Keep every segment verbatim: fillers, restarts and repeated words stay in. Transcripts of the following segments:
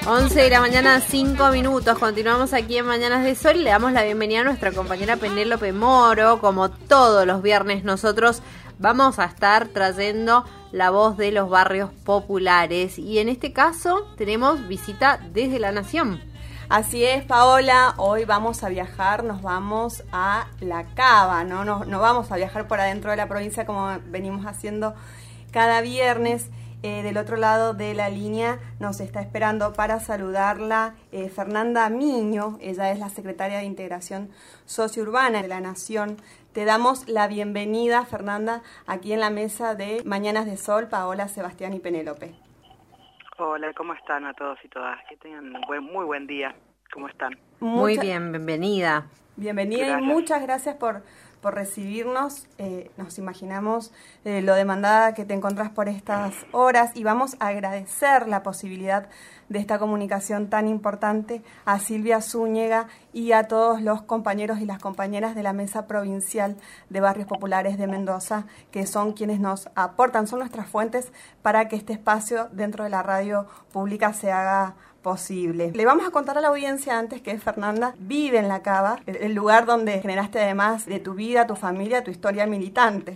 once de la mañana, cinco minutos. Continuamos aquí en Mañanas de Sol. Le damos la bienvenida a nuestra compañera Penélope Moro. Como todos los viernes, nosotros vamos a estar trayendo la voz de los barrios populares. Y en este caso tenemos visita desde La Nación. Así es, Paola. Hoy vamos a viajar, nos vamos a La Cava, ¿no? No, no vamos a viajar por adentro de la provincia como venimos haciendo cada viernes. Eh, del otro lado de la línea nos está esperando para saludarla eh, Fernanda Miño. Ella es la secretaria de Integración Sociourbana de La Nación. Te damos la bienvenida, Fernanda, aquí en la mesa de Mañanas de Sol, Paola, Sebastián y Penélope. Hola, ¿cómo están a todos y todas? Que tengan un buen, muy buen día. ¿Cómo están? Muy Mucha... bien, bienvenida. Bienvenida gracias. Y muchas gracias por, por recibirnos. Eh, nos imaginamos eh, lo demandada que te encontrás por estas horas y vamos a agradecer la posibilidad de esta comunicación tan importante a Silvia Zúñiga y a todos los compañeros y las compañeras de la Mesa Provincial de Barrios Populares de Mendoza, que son quienes nos aportan, son nuestras fuentes para que este espacio dentro de la radio pública se haga posible. Le vamos a contar a la audiencia antes que Fernanda vive en La Cava, el lugar donde generaste además de tu vida, tu familia, tu historia militante.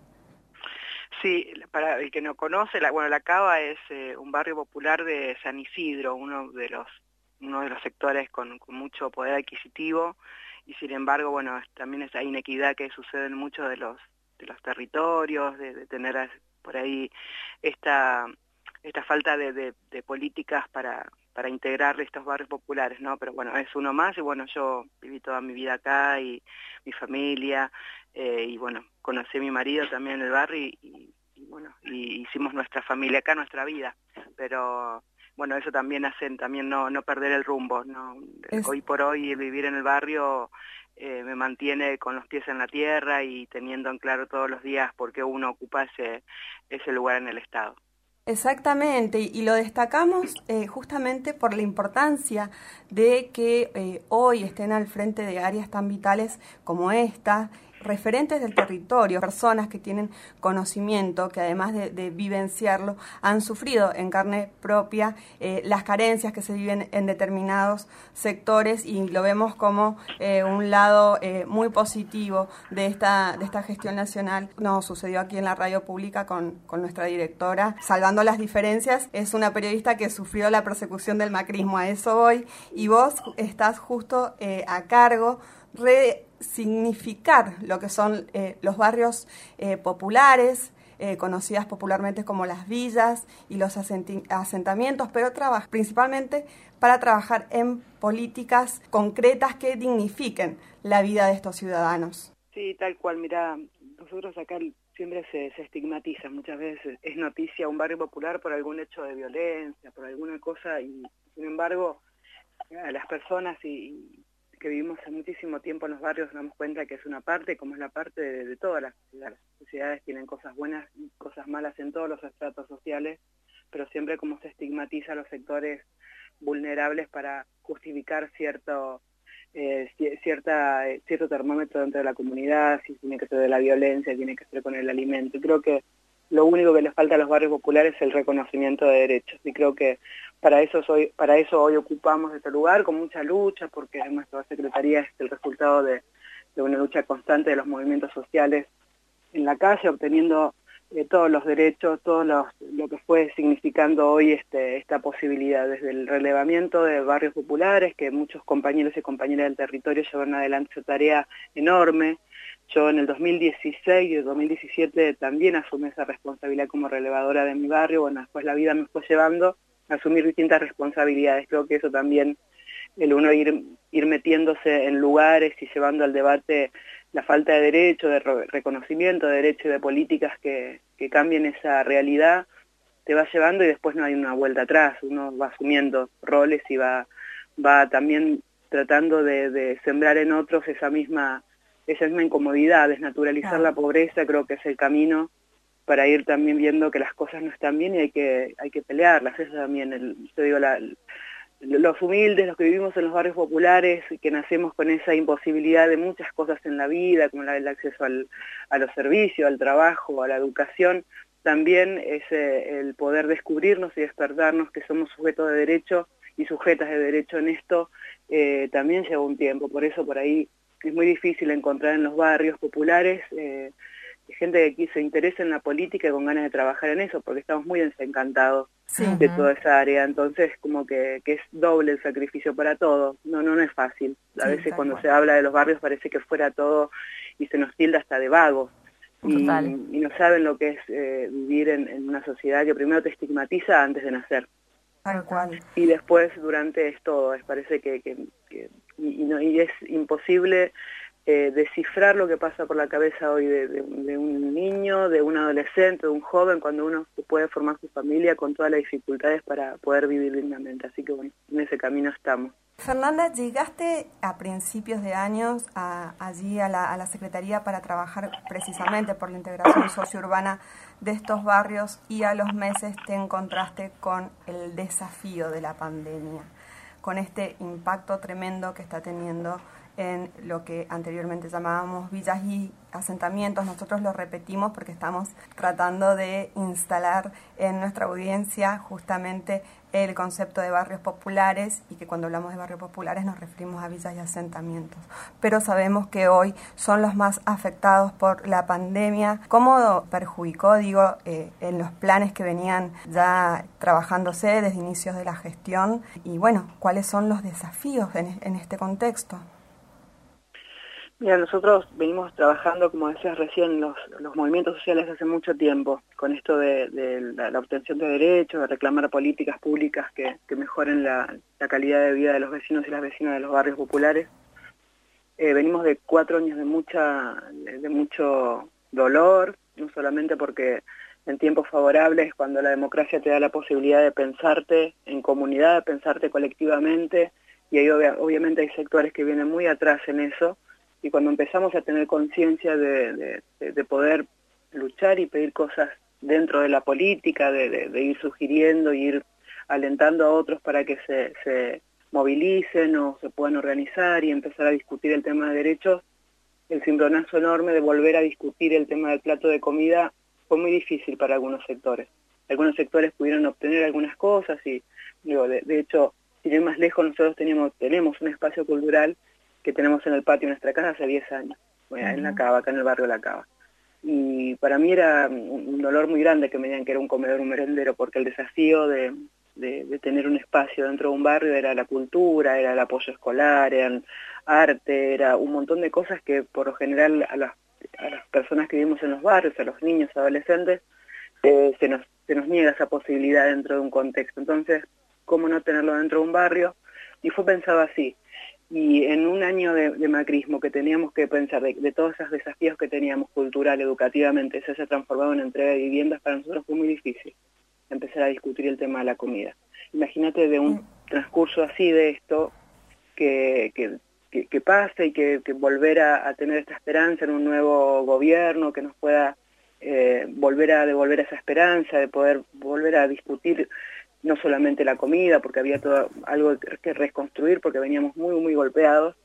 Sí, para el que no conoce, la, bueno, La Cava es eh, un barrio popular de San Isidro, uno de los uno de los sectores con, con mucho poder adquisitivo, y sin embargo, bueno, también es, hay inequidad que sucede en muchos de los de los territorios, de, de tener por ahí esta esta falta de, de, de políticas para para integrar estos barrios populares, ¿no? Pero bueno, es uno más, y bueno, yo viví toda mi vida acá, y mi familia, eh, y bueno, conocí a mi marido también en el barrio, y, y, y bueno, y hicimos nuestra familia acá, nuestra vida, pero bueno, eso también hace también no, no perder el rumbo, ¿no? Es... Hoy por hoy vivir en el barrio eh, me mantiene con los pies en la tierra y teniendo en claro todos los días por qué uno ocupa ese, ese lugar en el Estado. Exactamente, y lo destacamos eh, justamente por la importancia de que eh, hoy estén al frente de áreas tan vitales como esta, referentes del territorio, personas que tienen conocimiento, que además de, de vivenciarlo, han sufrido en carne propia eh, las carencias que se viven en determinados sectores, y lo vemos como eh, un lado eh, muy positivo de esta, de esta gestión nacional. Nos sucedió aquí en la radio pública con, con nuestra directora, salvando las diferencias. Es una periodista que sufrió la persecución del macrismo, a eso voy, y vos estás justo eh, a cargo de significar lo que son eh, los barrios eh, populares, eh, conocidas popularmente como las villas y los asentamientos, pero trabaja principalmente para trabajar en políticas concretas que dignifiquen la vida de estos ciudadanos. Sí, tal cual. Mirá, nosotros acá siempre se, se estigmatiza, muchas veces es noticia un barrio popular por algún hecho de violencia, por alguna cosa, y sin embargo a las personas y que vivimos hace muchísimo tiempo en los barrios nos damos cuenta que es una parte, como es la parte de, de todas las sociedades. Las sociedades tienen cosas buenas y cosas malas en todos los estratos sociales, pero siempre como se estigmatiza a los sectores vulnerables para justificar cierto eh, cierta eh, cierto termómetro dentro de la comunidad, si tiene que ser de la violencia, tiene que ser con el alimento. Y creo que lo único que les falta a los barrios populares es el reconocimiento de derechos, y creo que para eso soy, para eso hoy ocupamos este lugar con mucha lucha, porque nuestra secretaría es el resultado de, de una lucha constante de los movimientos sociales en la calle, obteniendo eh, todos los derechos, todo los, lo que fue significando hoy este, esta posibilidad, desde el relevamiento de barrios populares, que muchos compañeros y compañeras del territorio llevaron adelante esa tarea enorme. Yo en el dos mil dieciséis y el dos mil diecisiete también asumí esa responsabilidad como relevadora de mi barrio. Bueno, después la vida me fue llevando a asumir distintas responsabilidades. Creo que eso también, el uno ir, ir metiéndose en lugares y llevando al debate la falta de derecho, de re reconocimiento de derecho y de políticas que, que cambien esa realidad, te va llevando y después no hay una vuelta atrás. Uno va asumiendo roles y va, va también tratando de, de sembrar en otros esa misma... esa misma incomodidad, desnaturalizar la pobreza. Creo que es el camino para ir también viendo que las cosas no están bien y hay que hay que pelearlas. Eso también, el, yo digo, la, los humildes, los que vivimos en los barrios populares, que nacemos con esa imposibilidad de muchas cosas en la vida, como la, el acceso al, a los servicios, al trabajo, a la educación, también es eh, el poder descubrirnos y despertarnos que somos sujetos de derecho y sujetas de derecho en esto, eh, también lleva un tiempo. Por eso por ahí es muy difícil encontrar en los barrios populares eh, gente que aquí se interesa en la política y con ganas de trabajar en eso, porque estamos muy desencantados Sí. de toda esa área. Entonces como que, que es doble el sacrificio para todos. No, no, no es fácil. A Sí, veces tal cuando cual. se habla de los barrios parece que fuera todo y se nos tilda hasta de vagos. Y, Total. y no saben lo que es eh, vivir en, en una sociedad que primero te estigmatiza antes de nacer. Tal cual. Y después durante es todo, es parece que, que, que y, y, no, y es imposible eh, descifrar lo que pasa por la cabeza hoy de, de, de un niño, de un adolescente, de un joven, cuando uno puede formar su familia con todas las dificultades para poder vivir dignamente. Así que bueno, en ese camino estamos. Fernanda, llegaste a principios de años a, allí a la, a la Secretaría para trabajar precisamente por la integración sociourbana de estos barrios y a los meses te encontraste con el desafío de la pandemia, con este impacto tremendo que está teniendo en lo que anteriormente llamábamos villas y asentamientos. Nosotros lo repetimos porque estamos tratando de instalar en nuestra audiencia justamente el concepto de barrios populares, y que cuando hablamos de barrios populares nos referimos a villas y asentamientos. Pero sabemos que hoy son los más afectados por la pandemia. ¿Cómo perjudicó, digo, eh, en los planes que venían ya trabajándose desde inicios de la gestión? Y bueno, ¿cuáles son los desafíos en, en este contexto? Mira, nosotros venimos trabajando, como decías recién, los, los movimientos sociales hace mucho tiempo, con esto de, de la, la obtención de derechos, de reclamar políticas públicas que, que mejoren la, la calidad de vida de los vecinos y las vecinas de los barrios populares. Eh, venimos de cuatro años de, mucha, de, de mucho dolor, no solamente porque en tiempos favorables, cuando la democracia te da la posibilidad de pensarte en comunidad, de pensarte colectivamente, y ahí obvia, obviamente hay sectores que vienen muy atrás en eso. Y cuando empezamos a tener conciencia de, de, de poder luchar y pedir cosas dentro de la política, de, de, de ir sugiriendo y ir alentando a otros para que se, se movilicen o se puedan organizar y empezar a discutir el tema de derechos, el cimbronazo enorme de volver a discutir el tema del plato de comida fue muy difícil para algunos sectores. Algunos sectores pudieron obtener algunas cosas y, digo, de, de hecho, sin ir más lejos, nosotros teníamos, tenemos un espacio cultural que tenemos en el patio de nuestra casa hace diez años, bueno, uh-huh. en La Cava, acá en el barrio La Cava. Y para mí era un dolor muy grande que me digan que era un comedor, un merendero, porque el desafío de, de, de tener un espacio dentro de un barrio era la cultura, era el apoyo escolar, era arte, era un montón de cosas que por lo general a las, a las personas que vivimos en los barrios, a los niños, adolescentes, eh, se, nos, se nos niega esa posibilidad dentro de un contexto. Entonces, ¿cómo no tenerlo dentro de un barrio? Y fue pensado así. Y en un año de, de macrismo que teníamos que pensar, de, de todos esos desafíos que teníamos cultural, educativamente, eso se ha transformado en entrega de viviendas, para nosotros fue muy difícil empezar a discutir el tema de la comida. Imagínate de un transcurso así de esto, que, que, que, que pase y que, que volver a, a tener esta esperanza en un nuevo gobierno que nos pueda eh, volver a devolver esa esperanza, de poder volver a discutir no solamente la comida, porque había todo algo que reconstruir, porque veníamos muy, muy golpeados,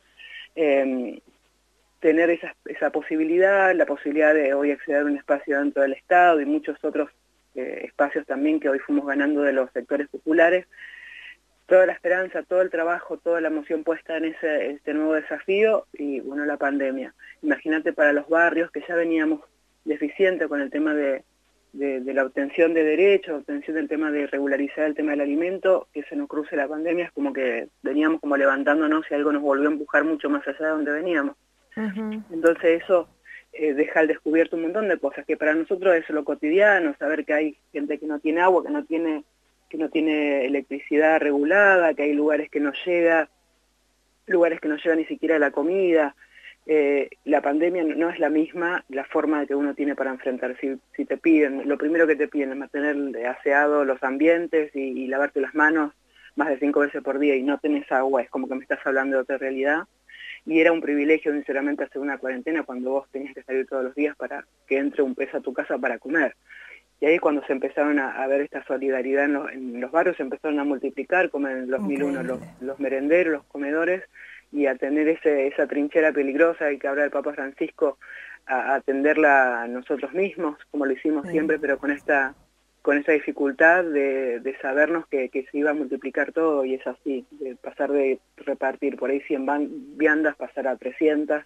eh, tener esa, esa posibilidad, la posibilidad de hoy acceder a un espacio dentro del Estado y muchos otros eh, espacios también que hoy fuimos ganando de los sectores populares, toda la esperanza, todo el trabajo, toda la emoción puesta en ese este nuevo desafío y, bueno, la pandemia. Imagínate para los barrios que ya veníamos deficientes con el tema de De, de la obtención de derechos, obtención del tema de regularizar el tema del alimento, que se nos cruce la pandemia, es como que veníamos como levantándonos y algo nos volvió a empujar mucho más allá de donde veníamos. Uh-huh. Entonces eso eh, deja al descubierto un montón de cosas, que para nosotros es lo cotidiano, saber que hay gente que no tiene agua, que no tiene, que no tiene electricidad regulada, que hay lugares que no llega, lugares que no llega ni siquiera la comida. Eh, la pandemia no es la misma la forma que uno tiene para enfrentar. Si, si te piden, lo primero que te piden es mantener aseado los ambientes y, y lavarte las manos más de cinco veces por día y no tenés agua, es como que me estás hablando de otra realidad. Y era un privilegio, sinceramente, hacer una cuarentena cuando vos tenías que salir todos los días para que entre un pez a tu casa para comer. Y ahí cuando se empezaron a, a ver esta solidaridad en los, en los barrios, se empezaron a multiplicar, como en el dos mil uno, los, los merenderos, los comedores, y a tener ese, esa trinchera peligrosa y que habla el Papa Francisco, a atenderla nosotros mismos, como lo hicimos sí. siempre, pero con esta con esta dificultad de, de sabernos que, que se iba a multiplicar todo, y es así, de pasar de repartir por ahí cien viandas, pasar a trescientas,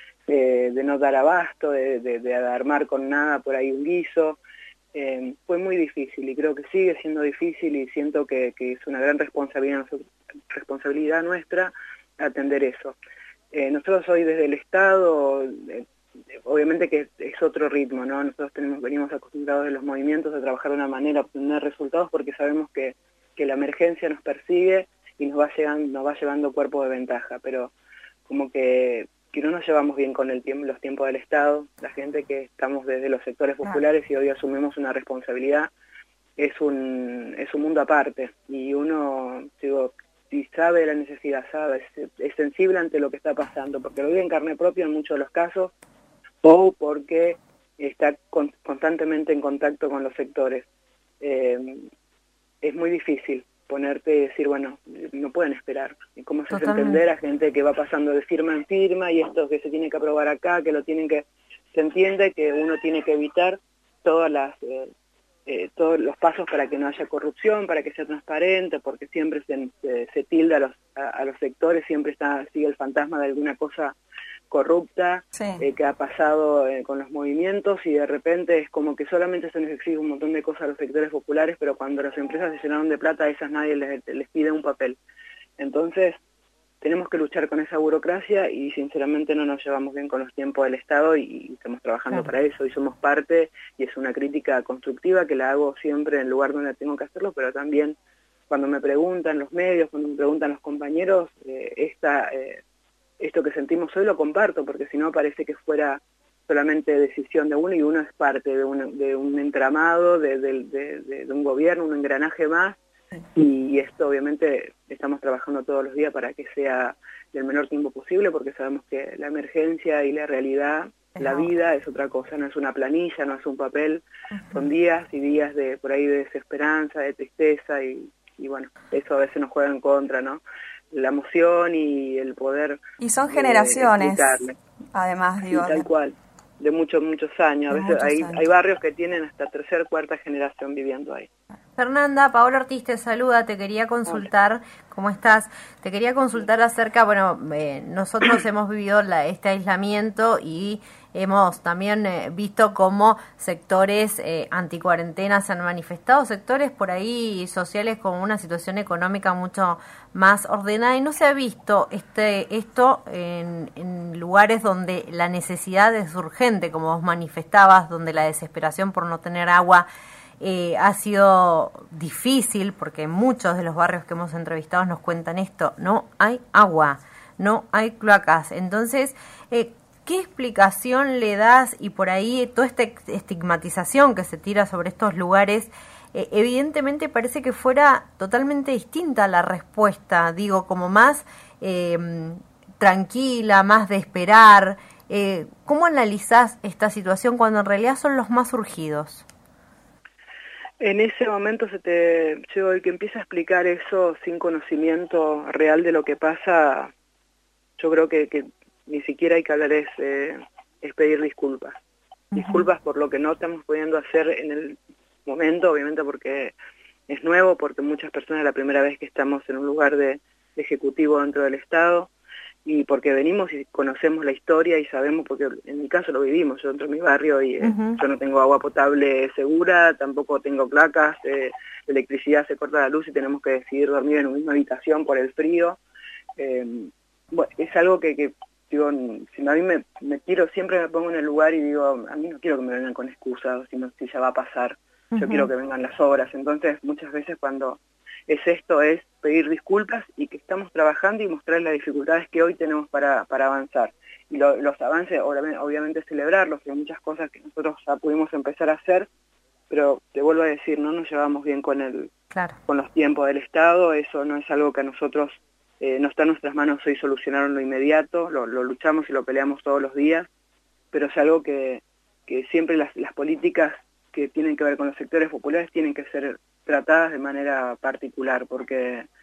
eh, de no dar abasto, de, de, de armar con nada por ahí un guiso. Eh, fue muy difícil y creo que sigue siendo difícil, y siento que, que es una gran responsabilidad, responsabilidad nuestra atender eso. Eh, nosotros hoy desde el Estado, eh, obviamente que es otro ritmo, ¿no? Nosotros tenemos, venimos acostumbrados de los movimientos a trabajar de una manera, a obtener resultados, porque sabemos que, que la emergencia nos persigue y nos va llegando, nos va llevando cuerpo de ventaja, pero como que, que no nos llevamos bien con el tiempo, los tiempos del Estado, la gente que estamos desde los sectores populares y hoy asumimos una responsabilidad, es un, es un mundo aparte, y uno, digo, si sabe la necesidad, sabe, es, es sensible ante lo que está pasando, porque lo vive en carne propia en muchos de los casos, o porque está con, constantemente en contacto con los sectores. Eh, es muy difícil ponerte y decir, bueno, no pueden esperar. Y cómo se hace entender a gente que va pasando de firma en firma, y esto que se tiene que aprobar acá, que lo tienen que... Se entiende que uno tiene que evitar todas las... Eh, eh, todos los pasos para que no haya corrupción, para que sea transparente, porque siempre se, se, se tilda a los, a, a los sectores, siempre está sigue el fantasma de alguna cosa corrupta, sí. eh, que ha pasado eh, con los movimientos, y de repente es como que solamente se les exige un montón de cosas a los sectores populares, pero cuando las empresas se llenaron de plata, a esas nadie les, les pide un papel. Entonces tenemos que luchar con esa burocracia, y sinceramente no nos llevamos bien con los tiempos del Estado, y, y estamos trabajando claro. para eso, y somos parte, y es una crítica constructiva que la hago siempre en el lugar donde tengo que hacerlo, pero también cuando me preguntan los medios, cuando me preguntan los compañeros, eh, esta... Eh, esto que sentimos hoy lo comparto, porque si no parece que fuera solamente decisión de uno, y uno es parte de un, de un entramado, de, de, de, de un gobierno, un engranaje más, y esto obviamente estamos trabajando todos los días para que sea el menor tiempo posible, porque sabemos que la emergencia y la realidad, la vida es otra cosa, no es una planilla, no es un papel, son días y días de por ahí de desesperanza, de tristeza, y, y bueno, eso a veces nos juega en contra, ¿no? La emoción y el poder... Y son generaciones, eh, además, digo. Sí, tal cual, de muchos, muchos años. A veces muchos hay, años. hay barrios que tienen hasta tercera, cuarta generación viviendo ahí. Fernanda, Paola Ortiz te saluda, te quería consultar, Hola. ¿Cómo estás? Te quería consultar acerca, bueno, eh, nosotros hemos vivido la, este aislamiento y hemos también eh, visto cómo sectores eh, anticuarentena se han manifestado, sectores por ahí sociales con una situación económica mucho más ordenada, y no se ha visto este esto en, en lugares donde la necesidad es urgente, como vos manifestabas, donde la desesperación por no tener agua Eh, ha sido difícil, porque muchos de los barrios que hemos entrevistado nos cuentan esto, no hay agua, no hay cloacas. Entonces, eh, ¿qué explicación le das? Y por ahí toda esta estigmatización que se tira sobre estos lugares, eh, evidentemente parece que fuera totalmente distinta la respuesta, digo, como más eh, tranquila, más de esperar. Eh, ¿Cómo analizás esta situación cuando en realidad son los más urgidos? En ese momento se te yo el que empieza a explicar eso sin conocimiento real de lo que pasa, yo creo que, que ni siquiera hay que hablar, es, eh, es pedir disculpas. Uh-huh. Disculpas por lo que no estamos pudiendo hacer en el momento, obviamente porque es nuevo, porque muchas personas es la primera vez que estamos en un lugar de, de ejecutivo dentro del Estado, y porque venimos y conocemos la historia y sabemos, porque en mi caso lo vivimos, yo dentro de mi barrio y eh, uh-huh. yo no tengo agua potable segura, tampoco tengo placas, eh, electricidad, se corta la luz y tenemos que decidir dormir en una misma habitación por el frío. Eh, bueno, es algo que, que digo, si a mí me, me tiro, siempre me pongo en el lugar y digo, a mí no quiero que me vengan con excusas, sino si ya va a pasar, uh-huh. yo quiero que vengan las obras. Entonces muchas veces cuando es esto, es pedir disculpas y que estamos trabajando y mostrar las dificultades que hoy tenemos para, para avanzar. Y lo, los avances, obviamente, obviamente celebrarlos, hay muchas cosas que nosotros ya pudimos empezar a hacer, pero te vuelvo a decir, no nos llevamos bien con el claro. con los tiempos del Estado, eso no es algo que a nosotros eh, no está en nuestras manos hoy solucionar en lo inmediato, lo, lo luchamos y lo peleamos todos los días, pero es algo que, que siempre las, las políticas que tienen que ver con los sectores populares tienen que ser tratadas de manera particular, porque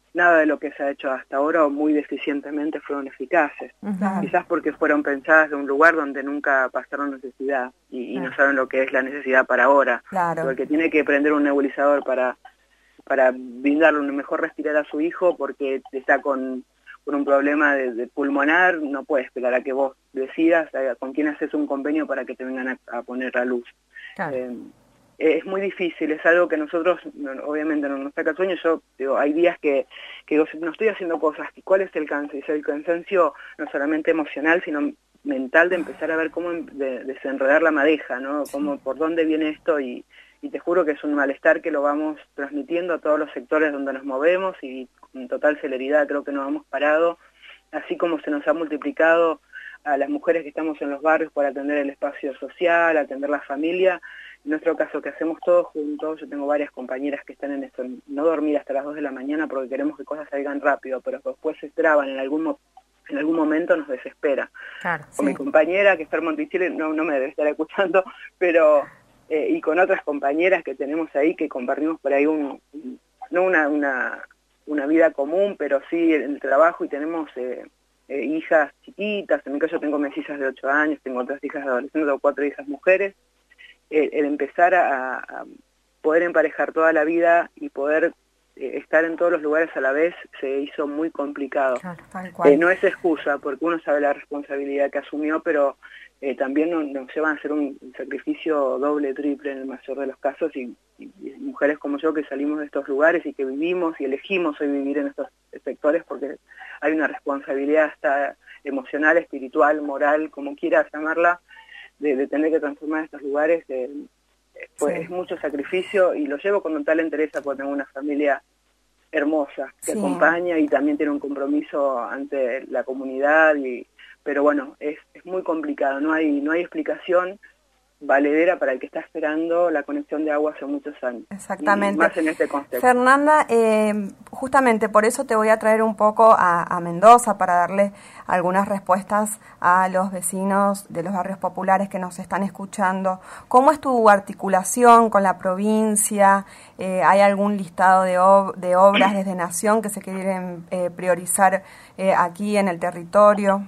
nada de lo que se ha hecho hasta ahora o muy deficientemente fueron eficaces. Uh-huh. Quizás porque fueron pensadas de un lugar donde nunca pasaron necesidad y, y uh-huh. no saben lo que es la necesidad para ahora. Claro. Porque tiene que prender un nebulizador para, para brindarle un mejor respirar a su hijo porque está con, con un problema de, de pulmonar, no puede esperar a que vos decidas eh, con quién haces un convenio para que te vengan a, a poner la luz. Claro. Eh, es muy difícil, es algo que nosotros, obviamente no nos saca el sueño. Yo digo, hay días que, que digo, no estoy haciendo cosas, ¿cuál es el cansancio? Es el cansancio no solamente emocional, sino mental, de empezar a ver cómo de, desenredar la madeja, ¿no? Cómo, por dónde viene esto, y, y te juro que es un malestar que lo vamos transmitiendo a todos los sectores donde nos movemos, y con total celeridad creo que no hemos parado, así como se nos ha multiplicado a las mujeres que estamos en los barrios por atender el espacio social, atender la familia. En nuestro caso, que hacemos todos juntos, yo tengo varias compañeras que están en esto, no dormir hasta las dos de la mañana porque queremos que cosas salgan rápido, pero después se traban en algún, en algún momento, nos desespera. Claro, con sí. mi compañera, que está en Monticello, no, no me debe estar escuchando, pero eh, y con otras compañeras que tenemos ahí, que compartimos por ahí un, no una, una, una vida común, pero sí el trabajo, y tenemos eh, eh, hijas chiquitas. En mi caso tengo mis hijas de ocho años, tengo otras hijas de adolescentes, tengo cuatro hijas mujeres. El, el empezar a, a poder emparejar toda la vida y poder eh, estar en todos los lugares a la vez se hizo muy complicado. Claro, tal cual. Eh, no es excusa, porque uno sabe la responsabilidad que asumió, pero eh, también nos, nos llevan a hacer un sacrificio doble, triple en el mayor de los casos, y, y, y mujeres como yo que salimos de estos lugares y que vivimos y elegimos hoy vivir en estos sectores porque hay una responsabilidad hasta emocional, espiritual, moral, como quieras llamarla, De, de tener que transformar estos lugares, eh, pues sí. Es mucho sacrificio, y lo llevo con tal entereza porque tengo una familia hermosa que sí. acompaña y también tiene un compromiso ante la comunidad, y pero bueno, es, es muy complicado, no hay, no hay explicación valedera para el que está esperando la conexión de agua hace muchos años. Exactamente. Y más en este contexto. Fernanda, eh, justamente por eso te voy a traer un poco a, a Mendoza para darle algunas respuestas a los vecinos de los barrios populares que nos están escuchando. ¿Cómo es tu articulación con la provincia? Eh, ¿Hay algún listado de, ob- de obras desde Nación que se quieren eh, priorizar eh, aquí en el territorio?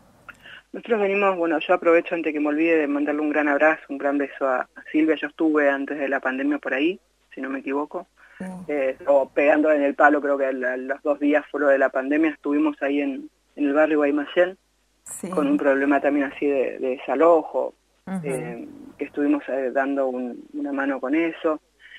Nosotros venimos, bueno, yo aprovecho antes que me olvide de mandarle un gran abrazo, un gran beso a, a Silvia. Yo estuve antes de la pandemia por ahí, si no me equivoco, sí. eh, o pegando en el palo, creo que a la, los dos días fuera de la pandemia estuvimos ahí en, en el barrio Guaymallén, sí. con un problema también así de, de desalojo, uh-huh. eh, que estuvimos eh, dando un, una mano con eso.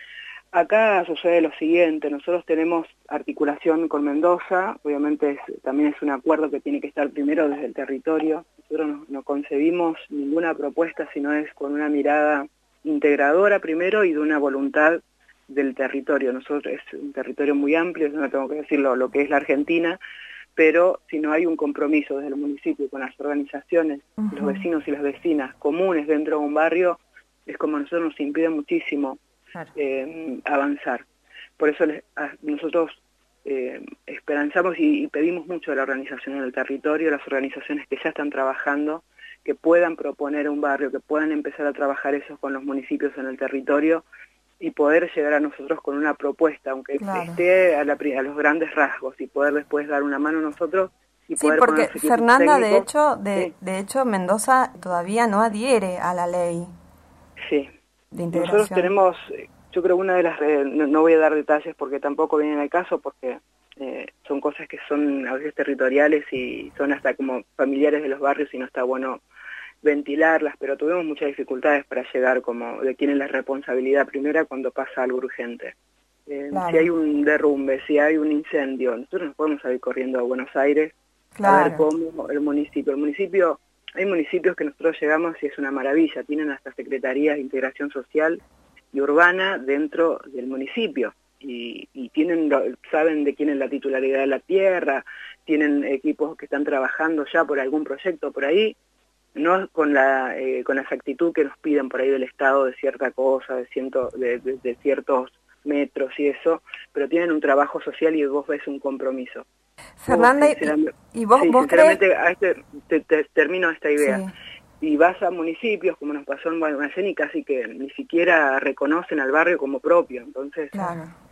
Acá sucede lo siguiente, nosotros tenemos articulación con Mendoza, obviamente es, también es un acuerdo que tiene que estar primero desde el territorio. Nosotros no, no concebimos ninguna propuesta, sino es con una mirada integradora primero y de una voluntad del territorio. Nosotros es un territorio muy amplio, no tengo que decirlo lo que es la Argentina, pero si no hay un compromiso desde el municipio con las organizaciones, uh-huh. los vecinos y las vecinas comunes dentro de un barrio, es como a nosotros nos impide muchísimo Claro. Eh, avanzar. Por eso les, a, nosotros eh, esperanzamos y, y pedimos mucho de la organización en el territorio, las organizaciones que ya están trabajando, que puedan proponer un barrio, que puedan empezar a trabajar eso con los municipios en el territorio y poder llegar a nosotros con una propuesta, aunque claro. esté a, la, a los grandes rasgos, y poder después dar una mano a nosotros. Y sí, poder porque Fernanda, técnicos. de hecho, de, sí. de hecho, Mendoza todavía no adhiere a la ley. Sí. De integración. Nosotros tenemos, yo creo una de las, eh, no, no voy a dar detalles porque tampoco vienen al caso, porque eh, son cosas que son a veces territoriales y son hasta como familiares de los barrios y no está bueno ventilarlas, pero tuvimos muchas dificultades para llegar como de quién es la responsabilidad primera cuando pasa algo urgente. Eh, claro. Si hay un derrumbe, si hay un incendio, nosotros nos podemos salir corriendo a Buenos Aires claro. a ver cómo el municipio, el municipio Hay municipios que nosotros llegamos y es una maravilla, tienen hasta secretarías de integración social y urbana dentro del municipio, y, y tienen saben de quién es la titularidad de la tierra, tienen equipos que están trabajando ya por algún proyecto por ahí, no con la eh, con la exactitud que nos piden por ahí del Estado de cierta cosa, de, ciento, de, de, de ciertos metros y eso, pero tienen un trabajo social y vos ves un compromiso. Fernanda, vos, y, y vos, sí, vos sinceramente, crees... a este, te, te, termino esta idea. Sí. Y vas a municipios, como nos pasó en Guaymallén, y casi que ni siquiera reconocen al barrio como propio. Entonces, claro.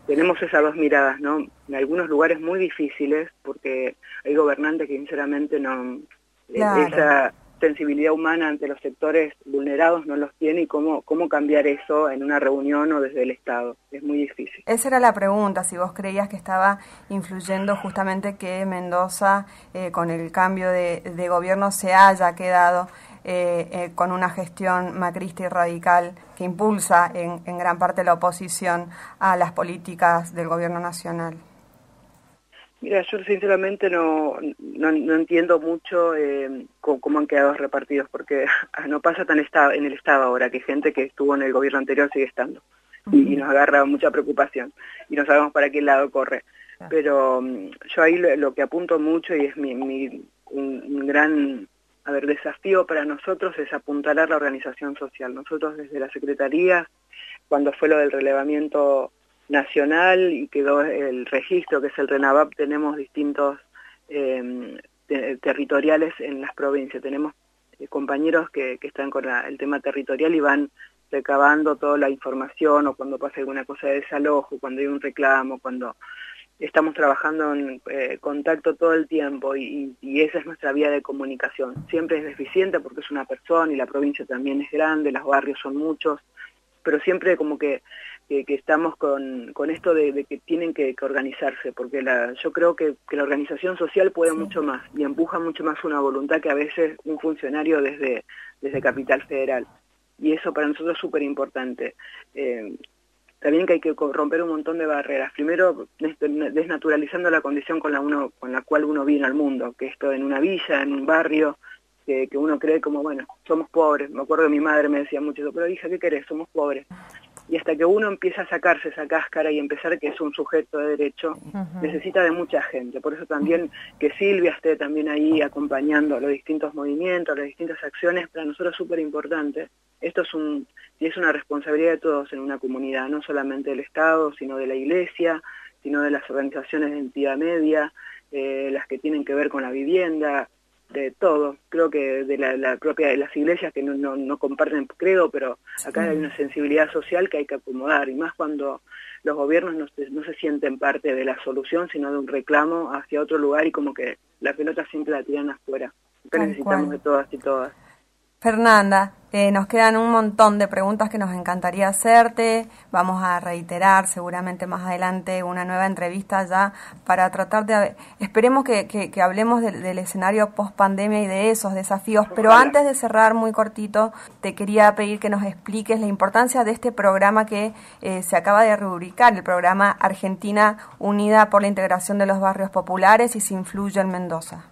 tenemos esas dos miradas, ¿no? En algunos lugares muy difíciles, porque hay gobernantes que sinceramente no... Claro. Esa sensibilidad humana ante los sectores vulnerados no los tiene, y cómo, cómo cambiar eso en una reunión o desde el Estado. Es muy difícil. Esa era la pregunta, si vos creías que estaba influyendo justamente que Mendoza, eh, con el cambio de, de gobierno, se haya quedado eh, eh, con una gestión macrista y radical que impulsa en, en gran parte la oposición a las políticas del gobierno nacional. Mira, yo sinceramente no, no, no entiendo mucho eh, cómo, cómo han quedado repartidos, porque no pasa tan esta, en el Estado ahora, que gente que estuvo en el gobierno anterior sigue estando, uh-huh. y, y nos agarra mucha preocupación, y no sabemos para qué lado corre. Uh-huh. Pero um, yo ahí lo, lo que apunto mucho, y es mi, mi un, un gran a ver, desafío para nosotros, es apuntalar la organización social. Nosotros desde la Secretaría, cuando fue lo del relevamiento nacional y quedó el registro, que es el RENAVAP, tenemos distintos eh, te, territoriales en las provincias. Tenemos eh, compañeros que, que están con la, el tema territorial y van recabando toda la información, o cuando pasa alguna cosa de desalojo, cuando hay un reclamo, cuando estamos trabajando en eh, contacto todo el tiempo, y, y esa es nuestra vía de comunicación. Siempre es deficiente porque es una persona y la provincia también es grande, los barrios son muchos, pero siempre como que Que, que estamos con, con esto de, de que tienen que, que organizarse, porque la, yo creo que, que la organización social puede sí. mucho más, y empuja mucho más una voluntad que a veces un funcionario desde, desde Capital Federal, y eso para nosotros es súper importante. Eh, también que hay que romper un montón de barreras, primero desnaturalizando la condición con la, uno, con la cual uno viene al mundo, que esto en una villa, en un barrio, que, que uno cree como, bueno, somos pobres. Me acuerdo que mi madre me decía mucho eso, pero hija, ¿qué querés? Somos pobres. Y hasta que uno empieza a sacarse esa cáscara y empezar que es un sujeto de derecho, uh-huh. necesita de mucha gente. Por eso también que Silvia esté también ahí acompañando los distintos movimientos, las distintas acciones, para nosotros es súper importante. Esto es, un, es una responsabilidad de todos en una comunidad, no solamente del Estado, sino de la Iglesia, sino de las organizaciones de entidad media, eh, las que tienen que ver con la vivienda, de todo. Creo que de la, la propia de las iglesias que no, no, no comparten credo, pero acá sí. hay una sensibilidad social que hay que acomodar, y más cuando los gobiernos no se, no se sienten parte de la solución, sino de un reclamo hacia otro lugar, y como que la pelota siempre la tiran afuera. Acá necesitamos cual. de todas y todas. Fernanda, eh, nos quedan un montón de preguntas que nos encantaría hacerte. Vamos a reiterar seguramente más adelante una nueva entrevista ya para tratar de... Esperemos que, que, que hablemos del, del escenario post-pandemia y de esos desafíos. Ojalá. Pero antes de cerrar muy cortito, te quería pedir que nos expliques la importancia de este programa que eh, se acaba de rubricar, el programa Argentina Unida por la Integración de los Barrios Populares, y se influye en Mendoza.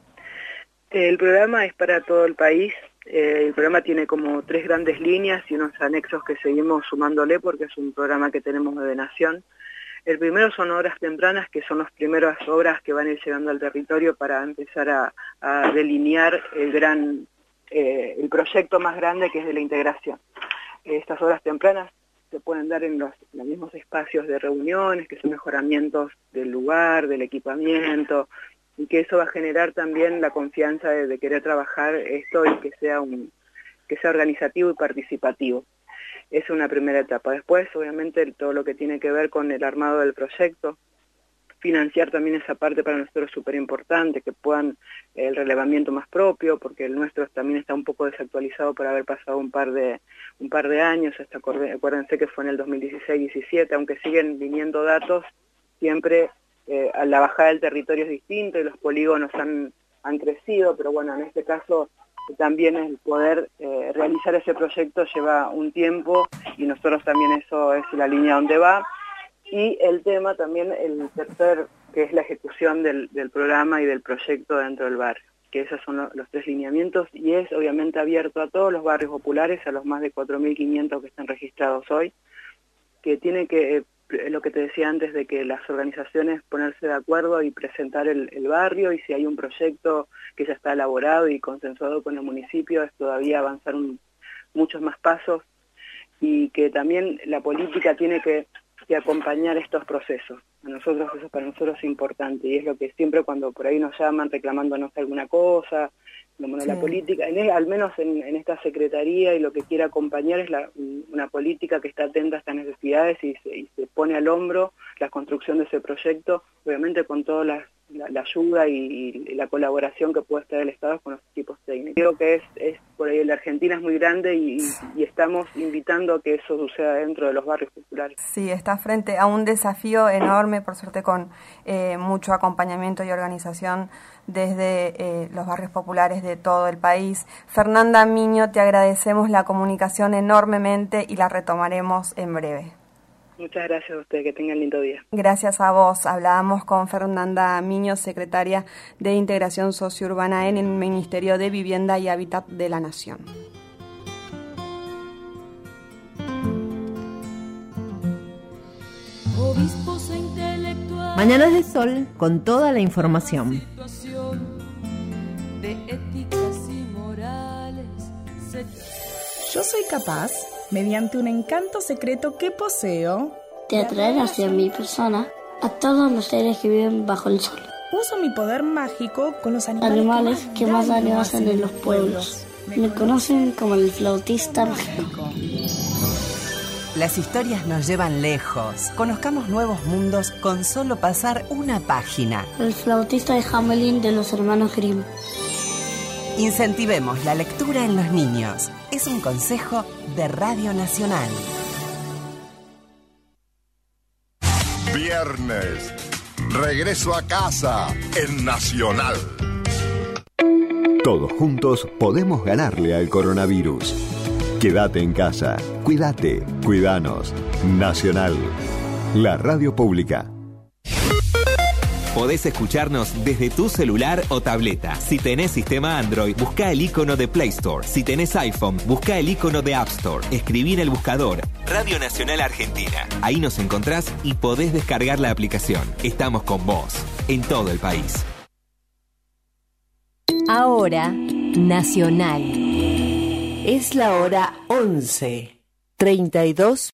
El programa es para todo el país. Eh, el programa tiene como tres grandes líneas y unos anexos que seguimos sumándole, porque es un programa que tenemos de Nación. El primero son obras tempranas, que son las primeras obras que van a ir llegando al territorio para empezar a, a delinear el gran eh, el proyecto más grande, que es de la integración. Estas obras tempranas se pueden dar en los, en los mismos espacios de reuniones, que son mejoramientos del lugar, del equipamiento, y que eso va a generar también la confianza de, de querer trabajar esto, y que sea un que sea organizativo y participativo. Esa es una primera etapa. Después, obviamente, todo lo que tiene que ver con el armado del proyecto, financiar también esa parte para nosotros es súper importante, que puedan el relevamiento más propio, porque el nuestro también está un poco desactualizado por haber pasado un par de un par de años, hasta acuérdense que fue en el dos mil dieciséis diecisiete, aunque siguen viniendo datos, siempre Eh, a la bajada del territorio es distinto y los polígonos han, han crecido, pero bueno, en este caso también el poder eh, realizar ese proyecto lleva un tiempo, y nosotros también eso es la línea donde va. Y el tema también, el tercer, que es la ejecución del, del programa y del proyecto dentro del barrio, que esos son los, los tres lineamientos, y es obviamente abierto a todos los barrios populares, a los más de cuatro mil quinientos que están registrados hoy, que tienen que... lo que te decía antes, de que las organizaciones ponerse de acuerdo y presentar el, el barrio, y si hay un proyecto que ya está elaborado y consensuado con el municipio, es todavía avanzar un, muchos más pasos, y que también la política tiene que y acompañar estos procesos. A nosotros eso para nosotros es importante y es lo que siempre cuando por ahí nos llaman reclamándonos alguna cosa, como sí. La política, en, al menos en, en esta secretaría y lo que quiere acompañar es la, una política que está atenta a estas necesidades y se, y se pone al hombro la construcción de ese proyecto, obviamente con toda la, la, la ayuda y, y la colaboración que puede estar el Estado con los equipos técnicos. Creo que es, es por ahí la Argentina es muy grande y, y estamos invitando a que eso suceda dentro de los barrios populares. Sí, está frente a un desafío enorme, por suerte con eh, mucho acompañamiento y organización desde eh, los barrios populares de todo el país. Fernanda Miño, te agradecemos la comunicación enormemente y la retomaremos en breve. Muchas gracias a usted, que tengan lindo día. Gracias a vos. Hablábamos con Fernanda Miño, secretaria de Integración Sociourbana en el Ministerio de Vivienda y Hábitat de la Nación. Mañanas de Sol con toda la información. Yo soy capaz, mediante un encanto secreto que poseo, de atraer hacia mi persona a todos los seres que viven bajo el sol. Uso mi poder mágico con los animales, animales que más daño hacen en los pueblos. Me conocen como el flautista mágico. Las historias nos llevan lejos. Conozcamos nuevos mundos con solo pasar una página. El flautista de Hamelin de los hermanos Grimm. Incentivemos la lectura en los niños. Es un consejo de Radio Nacional. Viernes. Regreso a casa en Nacional. Todos juntos podemos ganarle al coronavirus. Quédate en casa, cuídate, cuidanos. Nacional, la radio pública. Podés escucharnos desde tu celular o tableta. Si tenés sistema Android, busca el icono de Play Store. Si tenés iPhone, busca el icono de App Store. Escribí en el buscador Radio Nacional Argentina. Ahí nos encontrás y podés descargar la aplicación. Estamos con vos, en todo el país. Ahora, Nacional. Es la hora once, treinta y dos